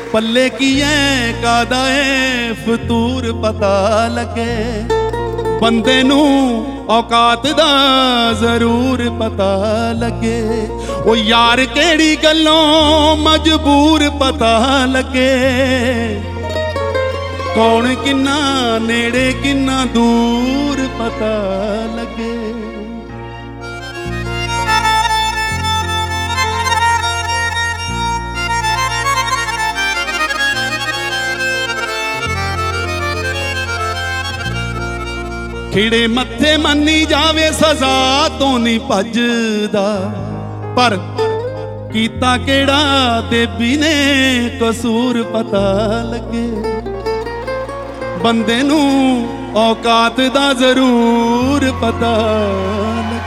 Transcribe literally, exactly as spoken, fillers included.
पल्ले की है कादा है फतूर पता लगे बंदे नू औकात दा जरूर पता लगे ओ यार केड़ी गल्लों मजबूर पता लगे कौन किन्ना नेड़े किन्ना दूर पता लगे। खिड़े मत्थे मन्नी जावे सजा तो नहीं भजदा पर कीता केड़ा देवी ने कसूर पता लगे बंदे नू औकात दा जरूर पता लगे।